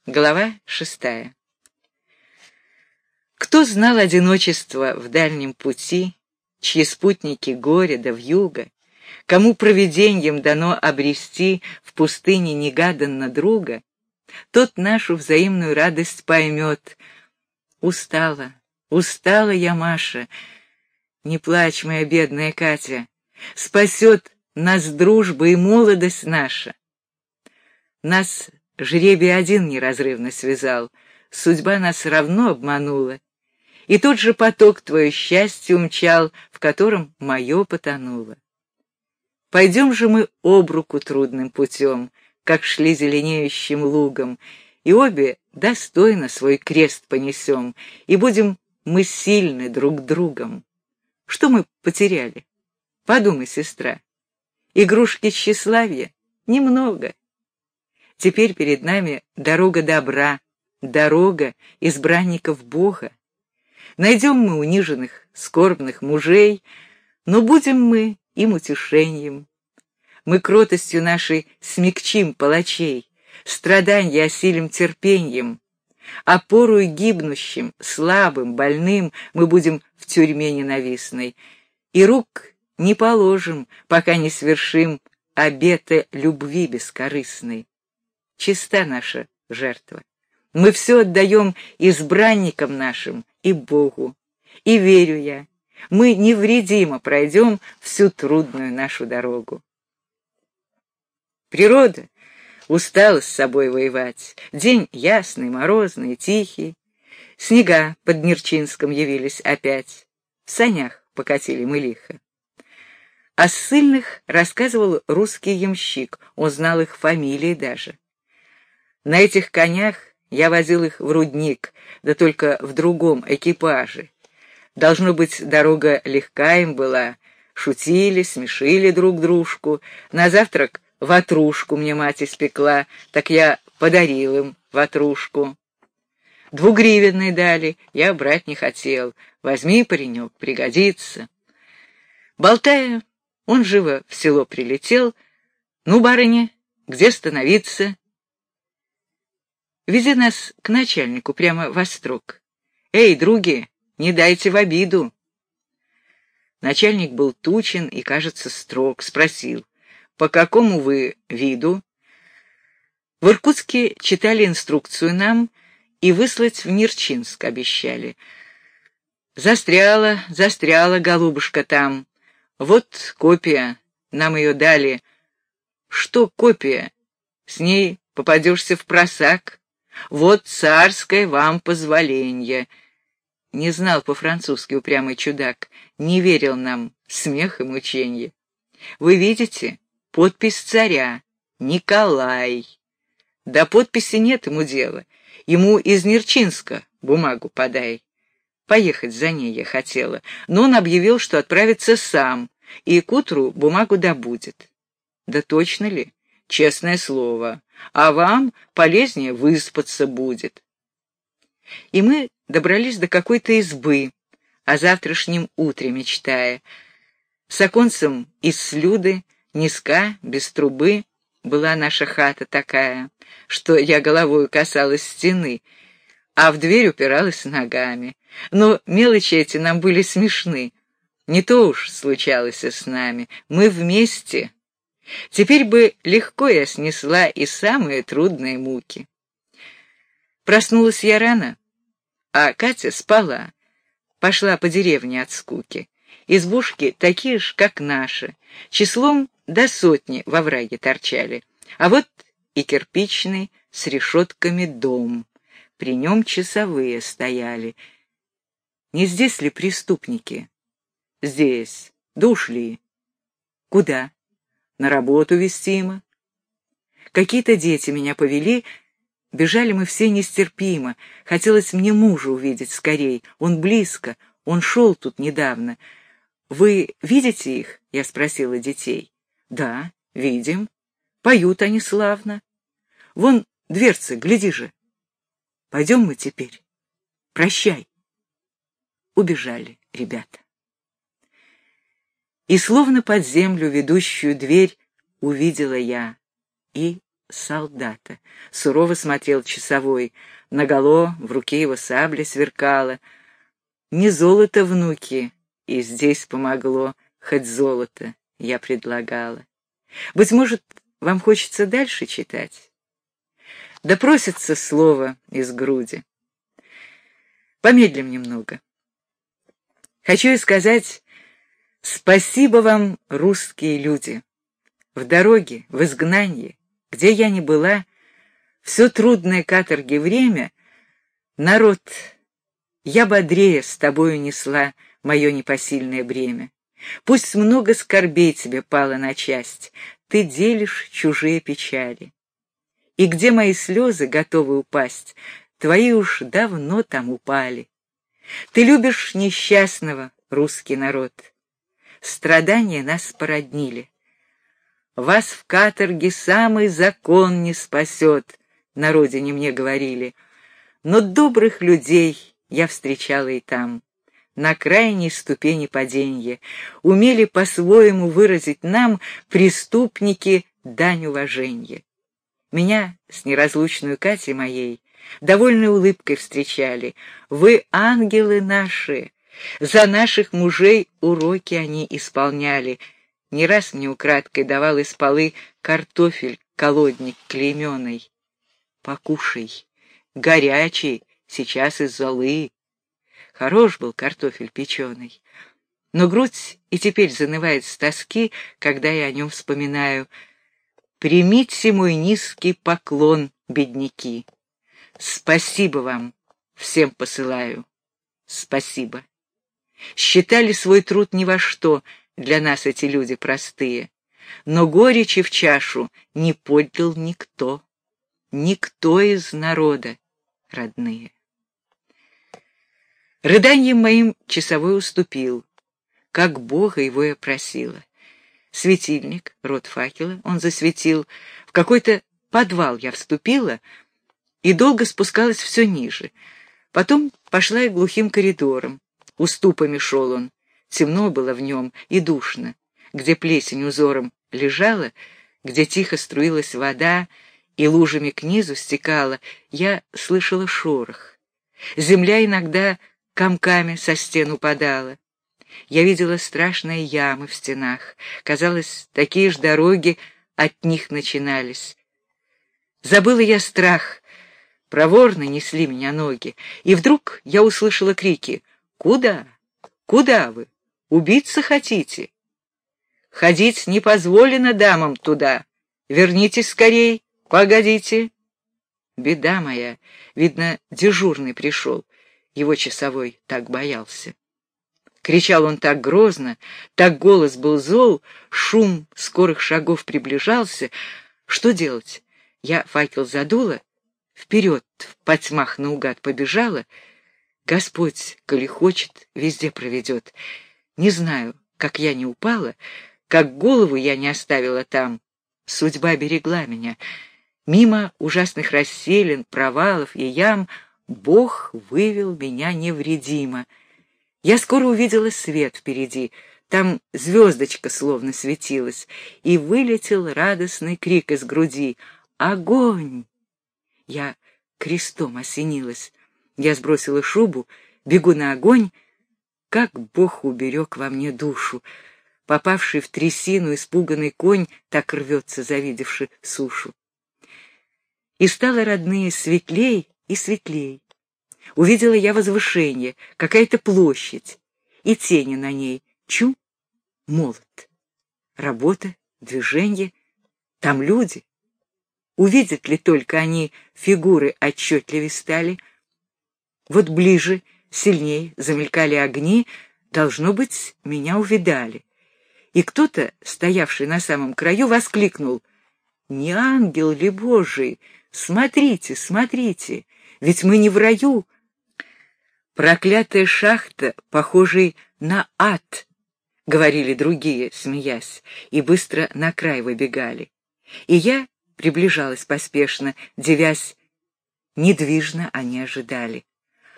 Глава 6. Кто знал одиночество в дальнем пути, чьи спутники горе да вьюга, кому провиденьем дано обрести в пустыне негаданно друга, тот нашу взаимную радость поймет. Устала, устала я, Маша, не плачь, моя бедная Катя, спасет нас дружба и молодость наша. Нас жребий один неразрывно связал, судьба нас равно обманула, и тот же поток твое счастье умчал, в котором мое потонуло. Пойдем же мы об руку трудным путем, как шли зеленеющим лугом, и обе достойно свой крест понесем, и будем мы сильны друг другом. Что мы потеряли? Подумай, сестра. Игрушки тщеславия? Немного. Теперь перед нами дорога добра, дорога избранников Бога. Найдем мы униженных, скорбных мужей, но будем мы им утешением. Мы кротостью нашей смягчим палачей, страданья осилим терпеньем. Опорою гибнущим, слабым, больным мы будем в тюрьме ненавистной, и рук не положим, пока не свершим обета любви бескорыстной. Чиста наша жертва. Мы все отдаем избранникам нашим и Богу. И верю я, мы невредимо пройдем всю трудную нашу дорогу. Природа устала с собой воевать. День ясный, морозный, тихий. Снега под Нерчинском явились опять. В санях покатили мы лихо. О ссыльных рассказывал русский ямщик, он знал их фамилии даже. На этих конях я возил их в рудник, да только в другом экипаже. Должно быть, дорога легка им была. Шутили, смешили друг дружку. На завтрак ватрушку мне мать испекла, так я подарил им ватрушку. 2-гривенные дали, я брать не хотел. Возьми, паренек, пригодится. Болтая, он живо в село прилетел. Ну, барыня, где становиться? Вези нас к начальнику прямо во строк. Эй, други, не дайте в обиду. Начальник был тучен и, кажется, строг. Спросил: по какому вы виду? В Иркутске читали инструкцию нам и выслать в Нерчинск обещали. Застряла, голубушка, там. Вот копия, нам ее дали. Что копия? С ней попадешься в просак. Вот царское вам позволенье. Не знал по-французски упрямый чудак, не верил нам, смех и мученье. Вы видите, подпись царя, Николай. Да подписи нет ему дела, ему из Нерчинска бумагу подай. Поехать за ней я хотела, но он объявил, что отправится сам, и к утру бумагу добудет. Да точно ли? Честное слово. А вам полезнее выспаться будет. И мы добрались до какой-то избы, о завтрашнем утре мечтая. С оконцем из слюды, низка, без трубы, была наша хата такая, что я головою касалась стены, а в дверь упиралась ногами. Но мелочи эти нам были смешны. Не то уж случалось с нами, мы вместе. Теперь бы легко я снесла и самые трудные муки. Проснулась я рано, а Катя спала. Пошла по деревне от скуки. Избушки такие ж, как наши, числом до 100 во враге торчали. А вот и кирпичный с решетками дом. При нем часовые стояли. Не здесь ли преступники? Здесь. Да ушли. Куда? На работу вестимо. Какие-то дети меня повели, бежали мы все нестерпимо. Хотелось мне мужа увидеть скорей, он близко, он шел тут недавно. Вы видите их? Я спросила детей. Да, видим. Поют они славно. Вон дверцы, гляди же. Пойдем мы теперь. Прощай. Убежали ребята. И словно под землю ведущую дверь увидела я и солдата. Сурово смотрел часовой. Наголо в руке его сабля сверкала. Не золото, внуки, и здесь помогло, хоть золото я предлагала. Быть может, вам хочется дальше читать? Да просится слово из груди. Помедлим немного. Хочу и сказать спасибо вам, русские люди. В дороге, в изгнании, где я ни была, все трудное каторги время, народ, я бодрее с тобою несла мое непосильное бремя. Пусть много скорбей тебе пало на часть, ты делишь чужие печали. И где мои слезы готовы упасть, твои уж давно там упали. Ты любишь несчастного, русский народ. Страдания нас породнили. Вас в каторге самый закон не спасет, на родине мне говорили. Но добрых людей я встречала и там, на крайней ступени паденья, умели по-своему выразить нам, преступники, дань уваженья. Меня с неразлучной Катей моей довольной улыбкой встречали. Вы ангелы наши, за наших мужей уроки они исполняли. Не раз мне украдкой давал из полы картофель колодник клейменый. Покушай, горячий, сейчас из золы. Хорош был картофель печеный. Но грудь и теперь занывает с тоски, когда я о нем вспоминаю. Примите мой низкий поклон, бедняки. Спасибо вам, всем посылаю. Спасибо. Считали свой труд ни во что, для нас эти люди простые. Но горечи в чашу не подлил никто. Никто из народа, родные. Рыданьем моим часовой уступил. Как Бога его я просила. Светильник, рот факела, он засветил. В какой-то подвал я вступила и долго спускалась все ниже. Потом пошла и глухим коридором. Уступами шел он. Темно было в нем и душно. Где плесень узором лежала, где тихо струилась вода и лужами к низу стекала, я слышала шорох. Земля иногда комками со стен упадала. Я видела страшные ямы в стенах. Казалось, такие ж дороги от них начинались. Забыла я страх. Проворно несли меня ноги. И вдруг я услышала крики. «Куда? Куда вы? Убиться хотите? Ходить не позволено дамам туда. Вернитесь скорей, погодите». Беда моя. Видно, дежурный пришел. Его часовой так боялся. Кричал он так грозно, так голос был зол, шум скорых шагов приближался. Что делать? Я факел задула, вперед в потьмах наугад побежала. Господь, коли хочет, везде проведет. Не знаю, как я не упала, как голову я не оставила там. Судьба берегла меня. Мимо ужасных расселин, провалов и ям Бог вывел меня невредимо. Я скоро увидела свет впереди, там звездочка словно светилась, и вылетел радостный крик из груди: «Огонь!» Я крестом осенилась. Я сбросила шубу, бегу на огонь. Как Бог уберег во мне душу! Попавший в трясину испуганный конь так рвется, завидевши сушу. И стало, родные, светлей и светлей. Увидела я возвышение, какая-то площадь, и тени на ней. Чу, молот. Работа, движение. Там люди. Увидят ли только они, фигуры отчетливее стали? Вот ближе, сильней замелькали огни, должно быть, меня увидали. И кто-то, стоявший на самом краю, воскликнул: «Не ангел ли Божий? Смотрите, смотрите, ведь мы не в раю». «Проклятая шахта, похожей на ад», — говорили другие, смеясь, и быстро на край выбегали. И я приближалась поспешно, дивясь, недвижно они ожидали.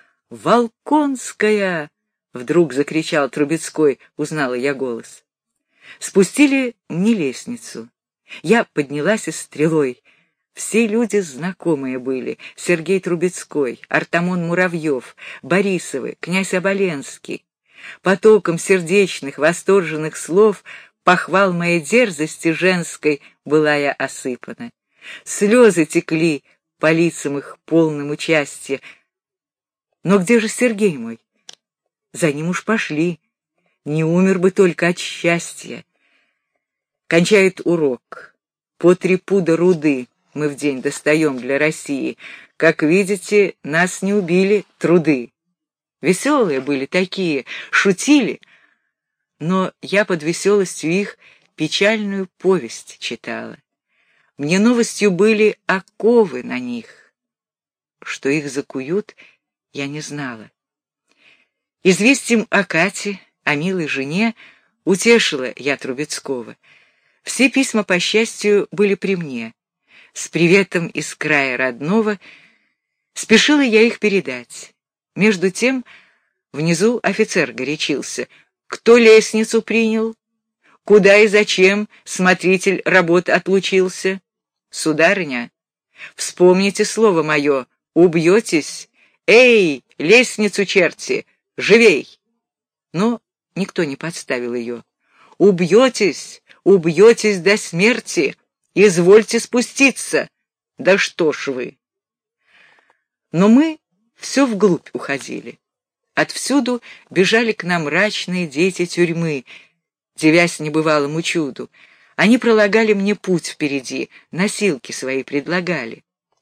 «Волконская!» — вдруг закричал Трубецкой, узнала я голос. Спустили мне лестницу. Я поднялась и стрелой Все люди знакомые были: Сергей Трубецкой, Артамон Муравьев, Борисовы, князь Оболенский. Потоком сердечных, восторженных слов похвал моей дерзости женской была я осыпана. Слезы текли по лицам их полным участия. Но где же Сергей мой? За ним уж пошли, не умер бы только от счастья. Кончает урок. По 3 пуда руды мы в день достаем для России. Как видите, нас не убили труды. Веселые были такие, шутили, но я под веселостью их печальную повесть читала. Мне новостью были оковы на них. Что их закуют, я не знала. Известием о Кате, о милой жене, утешила я Трубецкого. Все письма, по счастью, были при мне. С приветом из края родного спешила я их передать. Между тем внизу офицер горячился. Кто лестницу принял? Куда и зачем смотритель работ отлучился? Сударыня, вспомните слово мое, убьетесь. Эй, лестницу черти, живей! Но никто не подставил ее. Убьетесь, убьетесь до смерти. Извольте спуститься. Да что ж вы! Но мы все вглубь уходили. Отвсюду бежали к нам мрачные дети тюрьмы, дивясь небывалому чуду. Они пролагали мне путь впереди, носилки свои предлагали.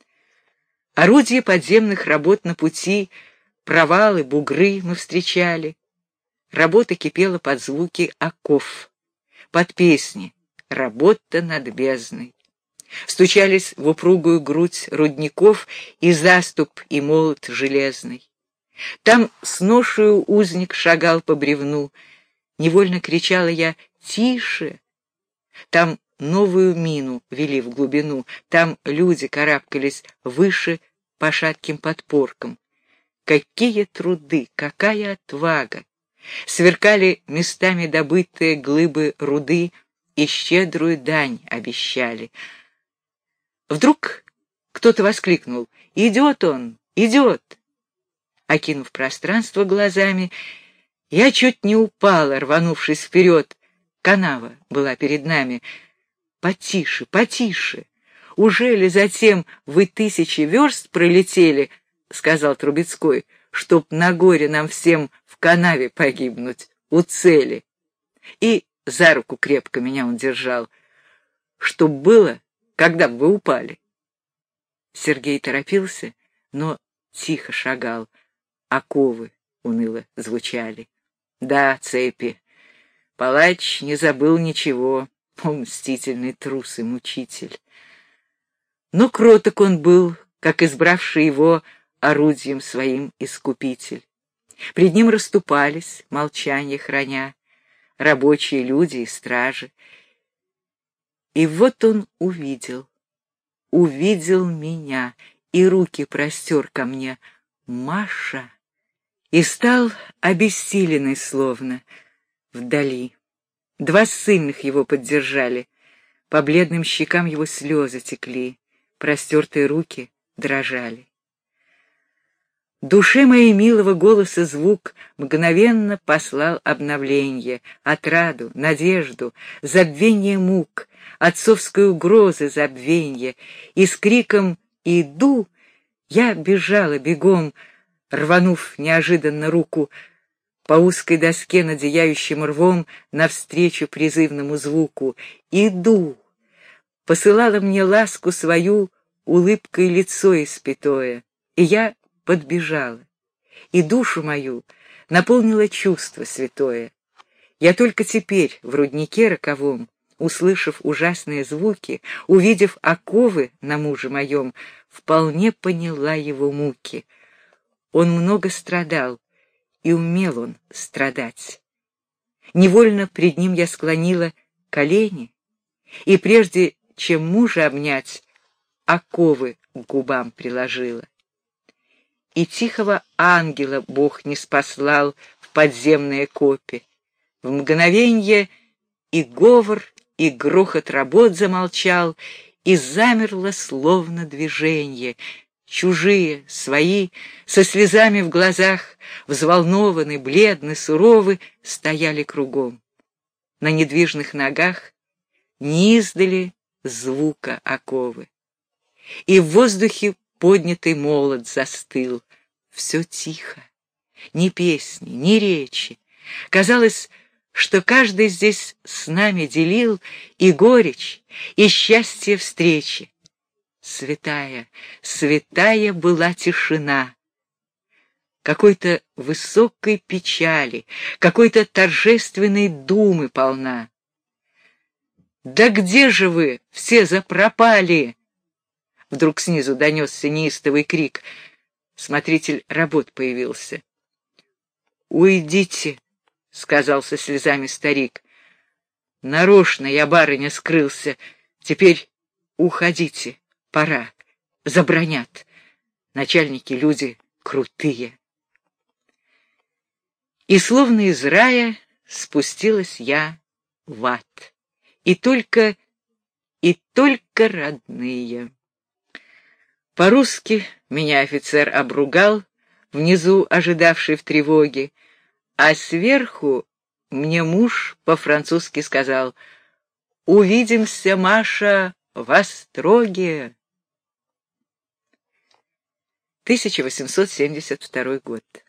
Орудия подземных работ на пути, провалы, бугры мы встречали. Работа кипела под звуки оков, под песни «Работа над бездной». Стучались в упругую грудь рудников и заступ, и молот железный. Там с ношею узник шагал по бревну. Невольно кричала я «Тише!». Там новую мину вели в глубину, там люди карабкались выше по шатким подпоркам. Какие труды, какая отвага! Сверкали местами добытые глыбы руды и щедрую дань обещали. Вдруг кто-то воскликнул: «Идет он, идет!» Окинув пространство глазами, я чуть не упала, рванувшись вперед. Канава была перед нами. «Потише, потише! Ужели затем вы 1000 верст пролетели, — сказал Трубецкой, — чтоб на горе нам всем в канаве погибнуть, у цели?» И за руку крепко меня он держал. «Чтоб было, когда бы вы упали». Сергей торопился, но тихо шагал. Оковы уныло звучали. Да, цепи. Палач не забыл ничего. О, мстительный трус и мучитель! Но кроток он был, как избравший его орудием своим искупитель. Пред ним расступались, молчанье храня, рабочие люди и стражи. И вот он увидел меня, и руки простер ко мне: «Маша!» И стал обессиленный словно вдали. 2 ссыльных его поддержали, по бледным щекам его слезы текли, простертые руки дрожали. Душе моей милого голоса звук мгновенно послал обновление, отраду, надежду, забвение мук, отцовской угрозы забвенья, и с криком «Иду!» я бежала бегом, рванув неожиданно руку по узкой доске над зияющим рвом навстречу призывному звуку. «Иду!» посылала мне ласку свою улыбкой лицо испятое, и я подбежала, и душу мою наполнило чувство святое. Я только теперь в руднике роковом, услышав ужасные звуки, увидев оковы на муже моем, вполне поняла его муки. Он много страдал, и умел он страдать. Невольно пред ним я склонила колени, и прежде чем мужа обнять, оковы к губам приложила. И тихого ангела Бог не спаслал в подземные копи. В мгновенье и говор, и грохот работ замолчал, и замерло словно движение. Чужие, свои, со слезами в глазах, взволнованы, бледны, суровы, стояли кругом. На недвижных ногах не издали звука оковы. И в воздухе поднятый молот застыл. Все тихо, ни песни, ни речи. Казалось, что каждый здесь с нами делил и горечь, и счастье встречи. Святая, святая была тишина. Какой-то высокой печали, какой-то торжественной думы полна. «Да где же вы все запропали?» Вдруг снизу донесся неистовый крик. Смотритель работ появился. «Уйдите», — сказал со слезами старик. «Нарочно я, барыня, скрылся. Теперь уходите, пора. Забранят. Начальники люди крутые». И словно из рая спустилась я в ад. И только родные. По-русски меня офицер обругал, внизу ожидавший в тревоге, а сверху мне муж по-французски сказал: «Увидимся, Маша, в Остроге». 1872 год.